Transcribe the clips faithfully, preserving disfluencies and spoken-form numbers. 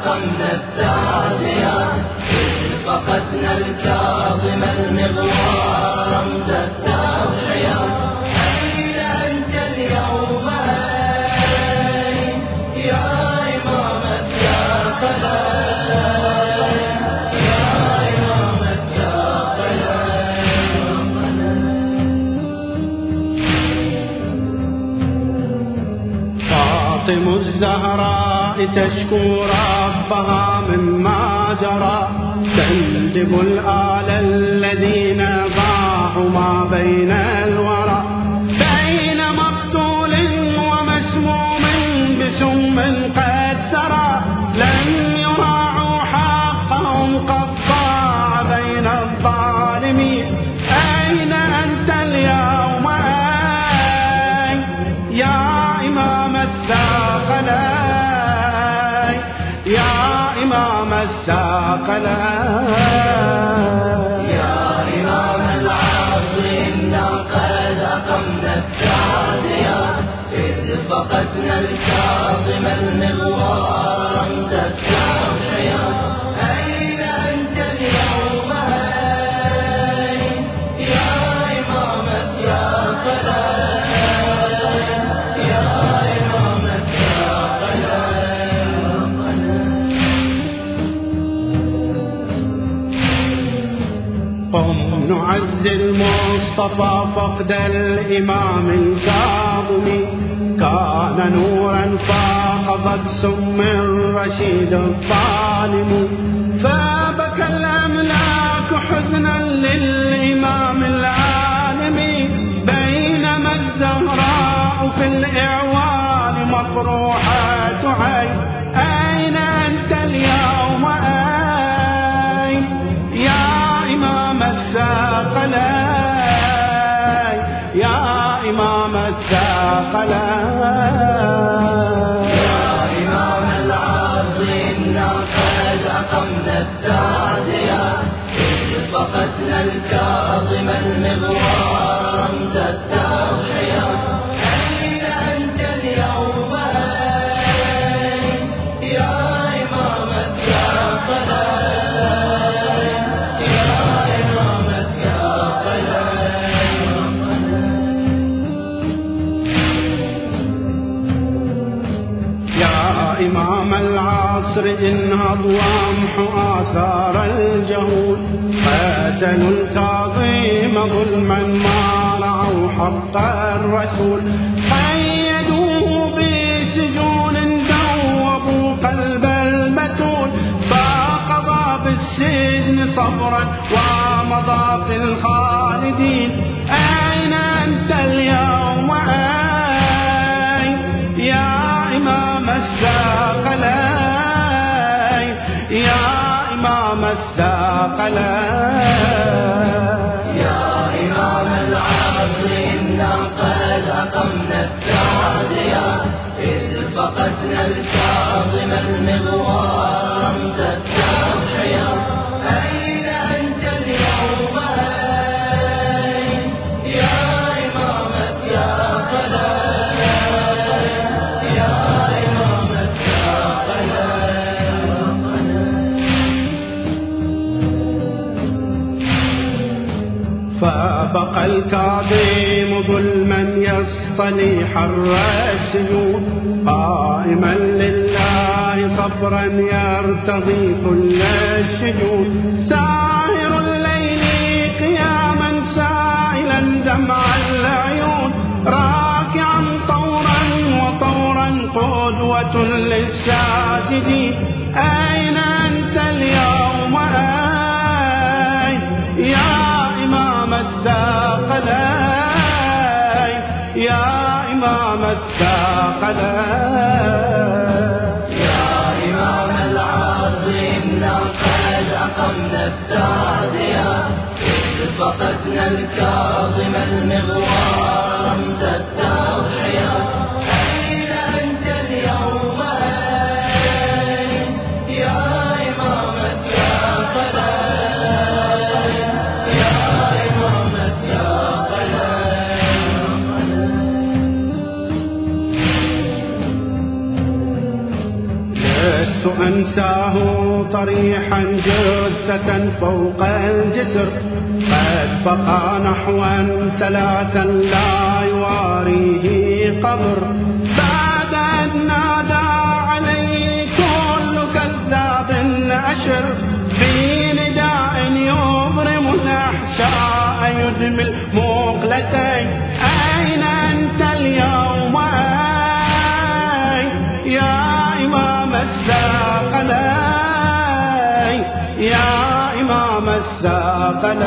أقمنا التعزية فقدنا الكاظم المغوار رمز التضحية. أين أنت اليوم أين يا إمام الثقلين يا إمام الثقلين. فاطم الزهراء تشكو ربها مما جرى تندب الآل الذين ضاعوا ما بين الورى بين مقتول ومسموم بسم قد سرى لم يراعوا حقهم قد ضاع بين الظالمين. أين أنت اليوم أين يا إمام الثقلين يا إمام الثقلين يا إمام العصر إنا قد أقمنا التعزية إذ فقدنا الكاظم المغوار رمز التضحية. أين أنت اليوم أين يا إمام الثقلين يا إمام الثقلين. قم نعزي المصطفى فقد الإمام الكاظم كان نورا فاق قد سم الرشيد الظالم. فبكى الأملاك حزنا للإمام العالم بينما الزهراء في الإعوان مطروحة عين. أين أنت اليوم أين يا إمام الثقلين يا إمام الثقلين يا إمام العصر إنا قد أقمنا التعزية إذ فقدنا الكاظم المغوار رمز التضحية. أين أنت اليوم أين يا إمام الثقلين يا إمام الثقلين. يا إمام العصر انهض وامحو آثار الجهول قاتلوا الكاظم ظلما ما رعوا حق الرسول قيدوه بسجون ذوبوا قلب البتول فقضى بالسجن صبرا ومضى في الخالدين. أين أنت اليوم أين يا إمام الثقلين يا إمام الثقلين يا إمام العصر إنا قد أقمنا التعزية إذ فقدنا الكاظم المغوار رمز التضحية. أين أنت اليوم أين يا إمام الثقلين يا إمام الثقلين. فبقى الكاظم ظلما يصطلي حر السجون قائما لله صبرا يرتضي كل الشجون ساهر الليل قياما سائلا دمع العيون راكعا طورا وطورا قدوة للساجدين. أين أنت اليوم أين يا إمام الثقلين يا إمام الثقلين يا إمام العصر إنا قد أقمنا التعزية إذ فقدنا الكاظم المغوار رمز التضحية. أين أنت اليوم أين يا إمام الثقلين يا إمام الثقلين. لست أنسى ضريحا جثة فوق الجسر، قد بقى نحوا ثلاثا لا يواريه قبر. بعد أن نادى عليه كل كذاب أشر، في نداء يبرم الأحشاء يدمي المقلتين، أين أنت اليوم أين يا إمام الثقلين، يا إمام الثقلين،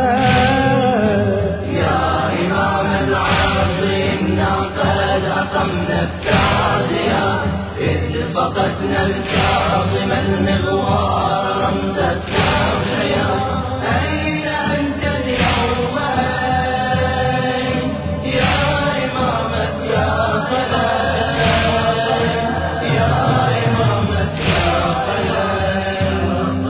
يا إمام العاصي إنا قد أقمنا التعزية، إذ فقدنا الكاظم المغوار رمز التضحية. أين أنت اليوم أين يا إمام الثقلين، يا إمام الثقلين.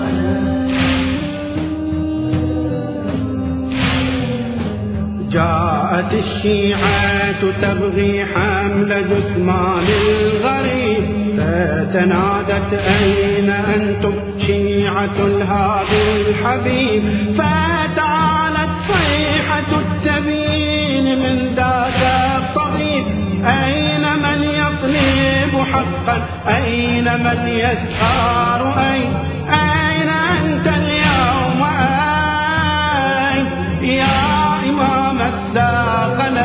جاءت الشيعة تبغي حمل جثمان الغريب، فتنادت أين أنتم شيعة الهادي الحبيب، فتعالت صيحة التبيين من ذاك الطبيب. أين من يطلب حقا، أين من يثار، أين أين أنت اليوم أين يا إمام الثقلين،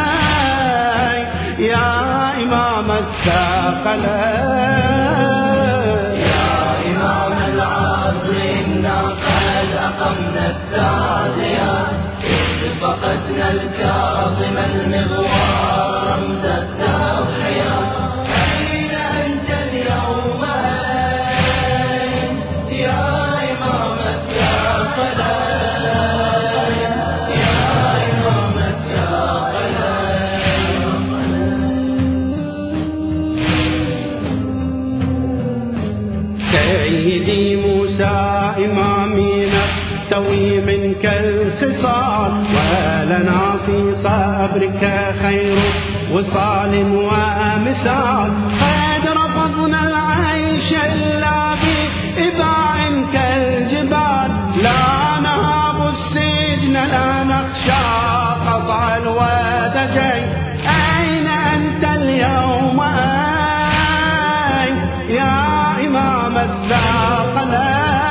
يا إمام الثقلين، يا إمام العاصي إنا قد أقمنا التعزية، إذ فقدنا الكاظم المغوار رمز التضحية. أين أنت اليوم أين يا إمام الثقلين، يا إمام الثقلين. سيدي موسى إمامي نحتوي منك الخصال، ولنا في صبرك خير وصال ومثال. قد رفضنا العيش إلا بإباع كالجبال، لا نهاب السجن لا نخشى قطع الودجين. أين أنت اليوم أين يا إمام الثقلين،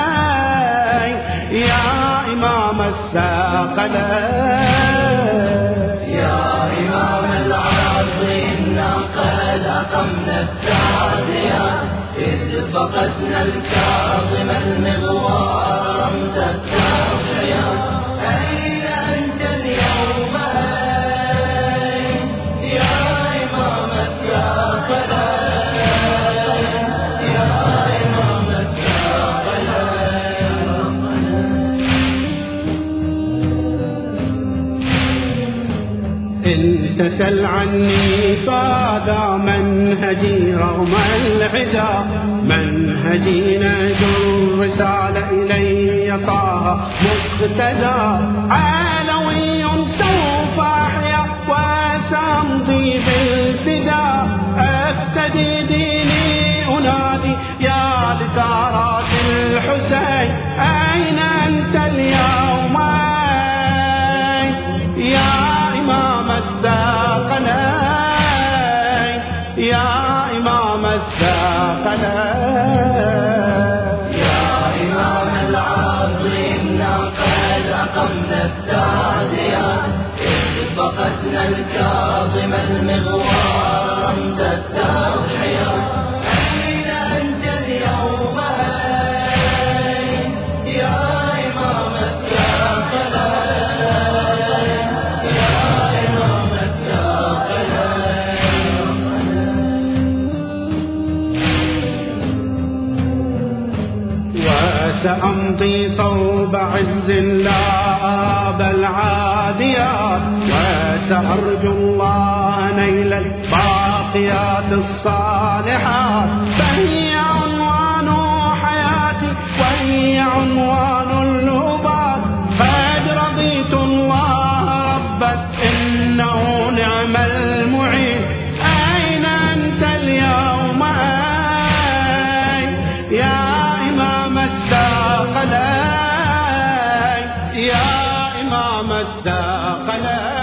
يا إمام الثقلين، يا إمام العاصي إنا قد أقمنا التعزية، إذ فقدنا الكاظم المغوار رمز التضحية. أين أنت اليوم أين يا إمام الثقلين، يا إمام الثقلين. إن تسل عني فهذا منهجي رغم العدا، منهجي نهج الرسالة إلي طه مقتدى. علوي سوف أحيا وسأمضي بالفداء، أفتدي ديني أنادي يا لثارات الحسين. أين أنت اليوم أين يا إمام الثقلين، يا إمام الثقلين، يا إمام العاصي إنا قد أقمنا التعزية، إذ فقدنا الكاظم المغوار رمز التضحية. أين أنت اليوم أين يا إمام الثقلين، يا إمام الثقلين. وسأمضي صوب عز لا أبى العاديات، وسأرجو الله نيل الباقيات الصالحات. فهي عنوان حياتي وهي عنوان اللبات، قد رضيت الله ربا إنه نعم المعين. أين أنت اليوم أين يا إمام ثاقلت